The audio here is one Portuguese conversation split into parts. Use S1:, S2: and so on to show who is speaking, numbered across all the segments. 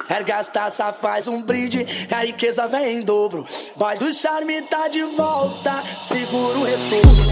S1: Erga as taças, faz um brinde, a riqueza vem em dobro. Boy do charme tá de volta, segura o retorno.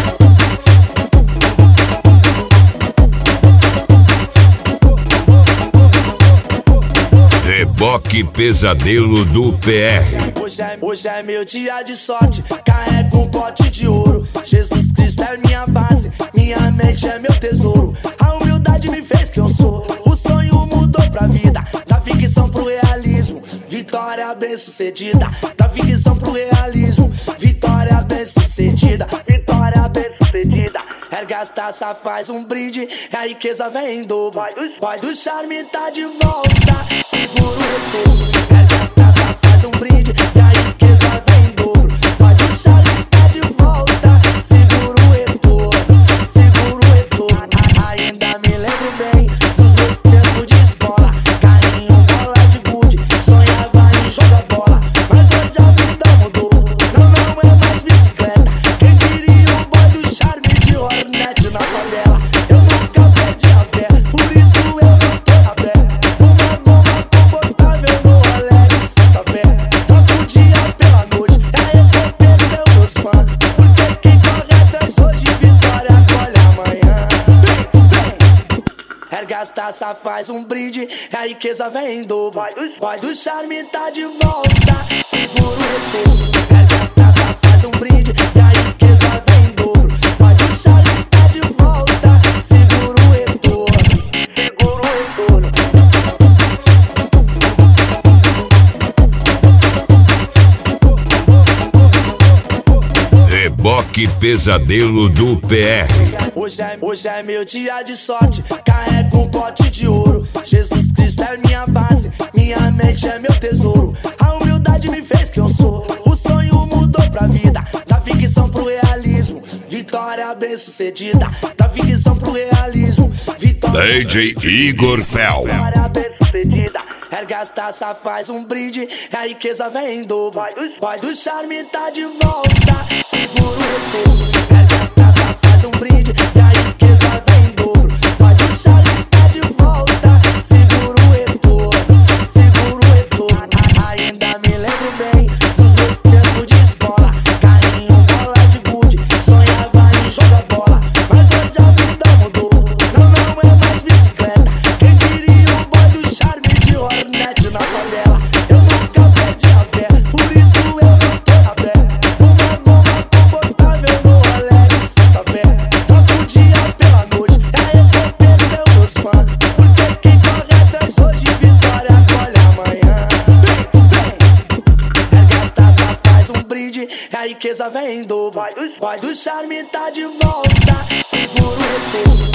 S2: Reboque Pesadelo do PR.
S1: Hoje é meu dia de sorte, carrego um pote de ouro. Jesus Cristo é minha base, minha mente é meu tesouro. A humildade me fez quem eu sou, o sonho mudou pra vida. Da ficção pro realismo, vitória bem sucedida. Da ficção pro realismo, vitória bem sucedida. Vitória bem sucedida. Erga as taças, faz um brinde, a riqueza vem em dobro. Boy do charme tá de volta, segura o retorno. Erga as taças, faz um brinde, a riqueza vem em dobro. Boy do charme tá de volta, segura o retorno. Segura o retorno. Ainda me lembro bem dos meus tempos de escola. Carrinho, bola de gude, sonhava em jogar bola. Mas hoje a vida mudou, não é mais bicicleta. Quem diria o boy do charme de Hornet na favela? Eu nunca perdi a fé, por isso eu não tô a pé. Uma goma confortável no Alex Santa Fé. Todo dia pela noite é recompensa aos meus fãs. Porque quem corre atrás hoje, vitória colhe amanhã. Vem! Erga as taças, faz um brinde, a riqueza vem em dobro. Boy do charme tá de volta, segura o retorno. Erga as taças, faz um brinde, a riqueza vem em dobro. Boy do charme tá de volta, segura o retorno. Segura o retorno.
S2: Reboque Pesadelo do PR.
S1: Hoje é meu dia de sorte, carrego um pote de ouro. Jesus Cristo é minha base, minha mente é meu tesouro. A humildade me fez quem eu sou, o sonho mudou pra vida. Da ficção pro realismo, vitória bem sucedida. Da ficção pro realismo, vitória
S2: DJ Igor Fel.
S1: vitória bem sucedida. Erga as taças, faz um brinde, a riqueza vem em dobro. Boy do charme tá de volta, segura o retorno. Erga as taças, faz um brinde, a riqueza vem em dobro. Boy do charme tá de volta, segura o retorno. Segura o retorno. Ainda me lembro bem dos meus tempos de escola. Carrinho, bola de gude, sonhava em jogar bola. Mas hoje a vida mudou, não é mais bicicleta. Quem diria o boy do charme de Hornet na favela? Eu nunca perdi a fé, por isso eu não tô a pé. Uma goma confortável no Alex Santa Fé. Todo dia pela noite é recompensa aos meus fãs. Porque quem corre atrás hoje, vitória colhe amanhã. Vem! Erga as taças, faz um brinde, a riqueza vem em dobro. Boy do charme tá de volta, segura o retorno.